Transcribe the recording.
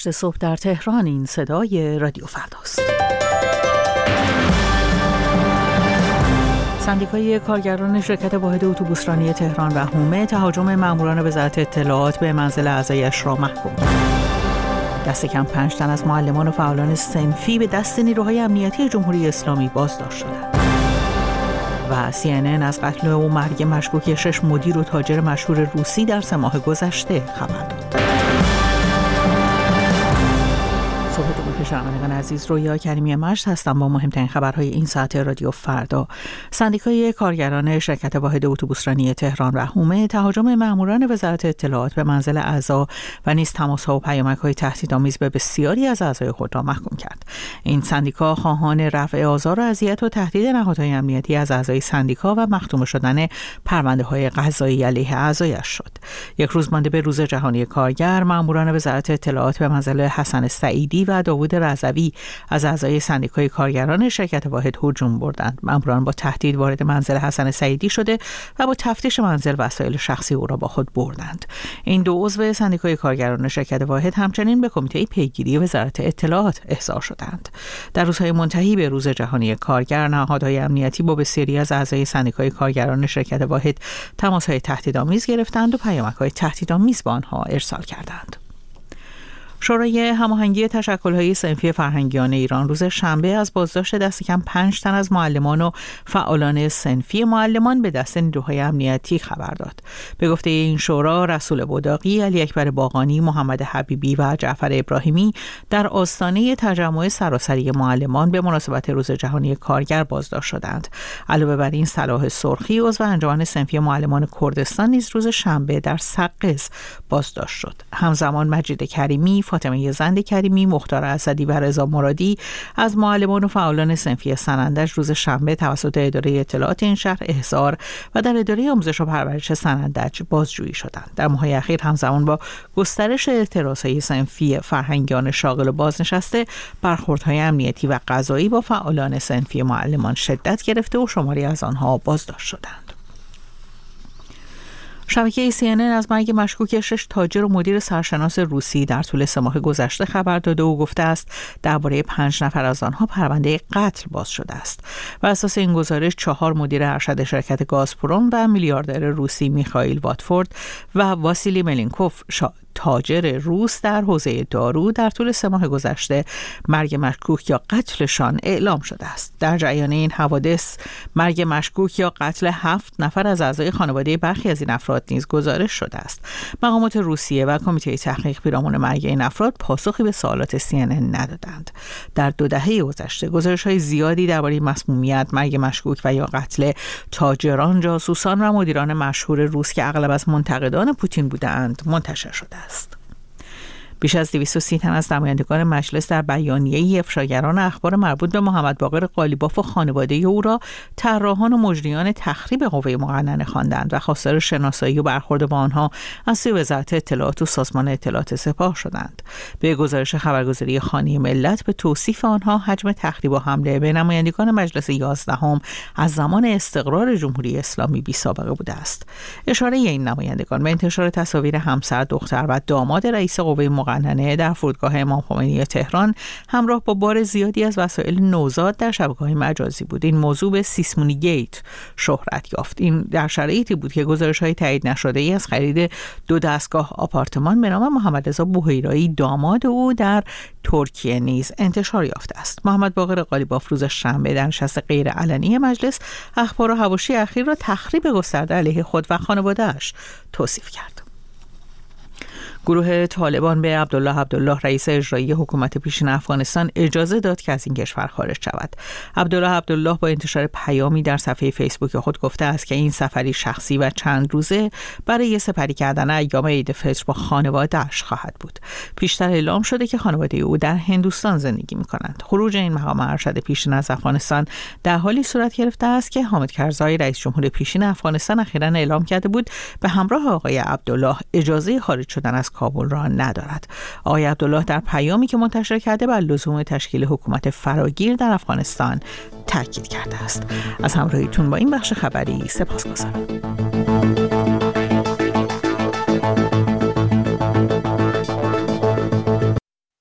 صبح در تهران. این صدای رادیو فرداست. سندیکای کارگران شرکت واحد اتوبوسرانی تهران و حومه تهاجم ماموران وزارت اطلاعات به منزل اعضایش را محکوم کرد. دست کم 5 تن از معلمان و فعالان صنفی به دست نیروهای امنیتی جمهوری اسلامی بازداشت شدند. و CNN از قتل و مرگ مشکوک 6 مدیر و تاجر مشهور روسی در 3 ماه گذشته خبر داد. صبح دو شنوندگان عزیز، رویا کریمی مشت هستم با مهمترین خبرهای این ساعت رادیو فردا. سندیکای کارگران شرکت واحد اتوبوسرانی تهران و حومه تهاجم ماموران وزارت اطلاعات به منزل اعضا و نیز تماس‌ها و پیامک‌های تهدیدآمیز به بسیاری از اعضای خود را محکوم کرد. این سندیکا خواهان رفع آزار و اذیت و تهدید نهادهای امنیتی از اعضای سندیکا و مختوم شدن پرونده‌های قضایی علیه اعضایش شد. یک روز مانده به روز جهانی کارگر، ماموران وزارت اطلاعات به منزل حسن سعیدی و داوود رضوی از اعضای سندیکای کارگران شرکت واحد هجوم بردند. ماموران با تهدید وارد منزل حسن سعیدی شده و با تفتیش منزل وسایل شخصی او را با خود بردند. این دو عضو سندیکای کارگران شرکت واحد همچنین به کمیته پیگیری وزارت اطلاعات احضار شدند. در روزهای منتهی به روز جهانی کارگر، نهادهای امنیتی با بسیاری از اعضای سندیکای کارگران شرکت واحد تماس‌های تهدیدآمیز گرفتند و پیامک‌های تهدیدآمیز به آنها ارسال کردند. شورای هماهنگی تشکل‌های صنفی فرهنگیان ایران روز شنبه از بازداشت دست کم 5 تن از معلمان و فعالان صنفی معلمان به دست نیروهای امنیتی خبر داد. به گفته این شورا، رسول بوداقی، علی اکبر باقانی، محمد حبیبی و جعفر ابراهیمی در آستانه تجمع سراسری معلمان به مناسبت روز جهانی کارگر بازداشت شدند. علاوه بر این، صلاح سرخی، عضو انجمن صنفی معلمان کردستان نیز روز شنبه در سقز بازداشت شد. همزمان مجید کریمی، فاطمه زند کریمی، مختار اسدی و رضا مرادی از معلمان و فعالان صنفی سنندج روز شنبه توسط اداره اطلاعات این شهر احضار و در اداره آموزش و پرورش سنندج بازجویی شدند. در ماه‌های اخیر همزمان با گسترش اعتراضهای صنفی فرهنگیان شاغل و بازنشسته، برخوردهای امنیتی و قضایی با فعالان صنفی معلمان شدت گرفته و شماری از آنها بازداشت شدند. شبکه CNN از مرگ مشکوک 6 تاجر و مدیر سرشناس روسی در طول 3 ماه گذشته خبر داده و گفته است درباره 5 نفر از آنها پرونده قتل باز شده است. و اساس این گزارش 4 مدیر ارشد شرکت گازپروم و میلیاردر روسی میخائیل واتفورد و واسیلی ملینکوف تاجر روس در حوزه دارو در طول 3 ماه گذشته مرگ مشکوک یا قتلشان اعلام شده است. در جریان این حوادث مرگ مشکوک یا قتل 7 نفر از اعضای خانواده برخی از این افراد نیز گزارش شده است. مقامات روسیه و کمیته تحقیق پیرامون مرگ این افراد پاسخی به سوالات CNN ندادند. در 2 دهه گذشته گزارش‌های زیادی درباره مسمومیت، مرگ مشکوک و یا قتل تاجران، جاسوسان و مدیران مشهور روس که اغلب از منتقدان پوتین بودند منتشر شده است. بیش از 230 تن از نمایندگان مجلس در بیانیه‌ای افشاگران اخبار مربوط به محمد باقر قالیباف و خانواده او را طراحان و مجریان تخریب قوه مقننه خواندند و خواستار شناسایی و برخورد با آنها از سوی وزارت اطلاعات و سازمان اطلاعات سپاه شدند. به گزارش خبرگزاری خانه ملت به توصیف آنها، حجم تخریب و حمله به نمایندگان مجلس 11 از زمان استقرار جمهوری اسلامی بی‌سابقه بوده است. اشاره این نمایندگان به انتشار تصاویر همسر، دختر و داماد رئیس قوه مقننه در فرودگاه امام خمینی تهران همراه با بار زیادی از وسایل نوزاد در شبکه‌های مجازی بود. این موضوع به سیسمونی گیت شهرت یافت. این در شرایطی بود که گزارش‌های تایید نشده‌ای از خرید 2 دستگاه آپارتمان به نام محمد رضا بوهیرایی داماد او در ترکیه نیز انتشار یافته است. محمد باقر قالیباف روز شنبه در نشست غیرعلنی مجلس اخبار و حواشی اخیر را تخریب گسترده علیه خود و خانواده‌اش توصیف کرد. گروه طالبان به عبدالله رئیس اجرایی حکومت پیشین افغانستان اجازه داد که از این کشور خارج شود. عبدالله با انتشار پیامی در صفحه فیسبوک خود گفته است که این سفری شخصی و چند روزه برای سپری کردن ایام عید فطر با خانواده‌اش خواهد بود. پیشتر اعلام شده که خانواده او در هندوستان زندگی می‌کنند. خروج این مقام ارشد پیشین از افغانستان در حالی صورت گرفته است که حامد کرزای رئیس جمهور پیشین افغانستان اخیراً اعلام کرده بود به همراه آقای عبدالله اجازه خارج شدن از کابل را ندارد. آقای عبدالله در پیامی که منتشر کرده بر لزوم تشکیل حکومت فراگیر در افغانستان تاکید کرده است. از همراهیتون با این بخش خبری سپاسگزارم.